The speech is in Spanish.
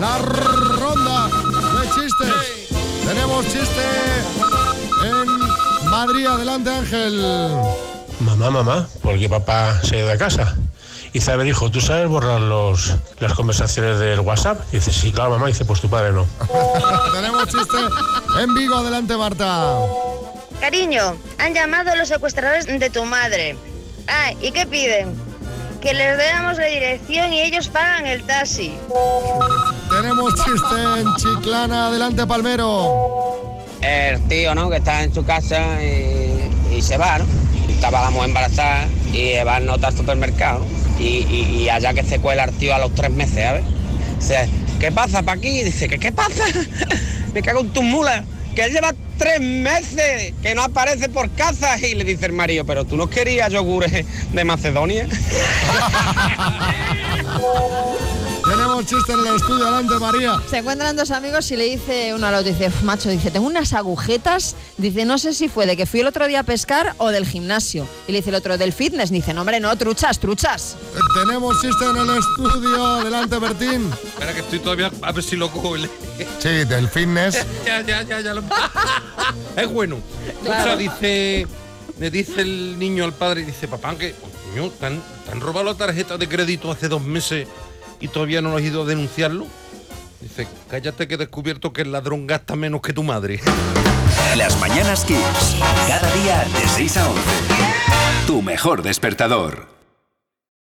la ronda de chistes. Tenemos chiste en Madrid. Adelante, Ángel. Mamá, ¿por qué papá se ha ido de casa? Dice, a ver, hijo, ¿tú sabes borrar las conversaciones del WhatsApp? Dice, sí, claro, mamá. Dice, pues tu padre no. Tenemos chiste en Vigo. Adelante, Marta. Cariño, han llamado los secuestradores de tu madre. Ah, ¿y qué piden? Que les demos la dirección y ellos pagan el taxi. Tenemos chiste en Chiclana. Adelante, Palmero. El tío, ¿no?, que está en su casa y se va, ¿no? Estaba la mujer embarazada y va a notar al supermercado, ¿no? Y allá que se cuela el tío a los 3 meses, ¿sabes? Dice, ¿qué pasa pa' aquí? Dice, ¿qué pasa? Me cago en tus mulas, que él lleva 3 meses que no aparece por casa. Y le dice el marido, pero tú no querías yogures de Macedonia. Tenemos chiste en el estudio. Adelante, María. Se encuentran dos amigos y le dice uno al otro, dice, macho, dice, tengo unas agujetas, dice, no sé si fue de que fui el otro día a pescar o del gimnasio. Y le dice el otro, del fitness, dice, no, hombre, no, truchas. Tenemos chiste en el estudio. Adelante, Bertín. Espera que estoy todavía a ver si lo cojo. Sí, del fitness. Ya. Es bueno. Claro. O sea, le dice el niño al padre, dice, papá, que coño, te han robado la tarjeta de crédito hace 2 meses y todavía no has ido a denunciarlo. Dice, cállate que he descubierto que el ladrón gasta menos que tu madre. Las Mañanas Kiss. Cada día de 6 a 11. Tu mejor despertador.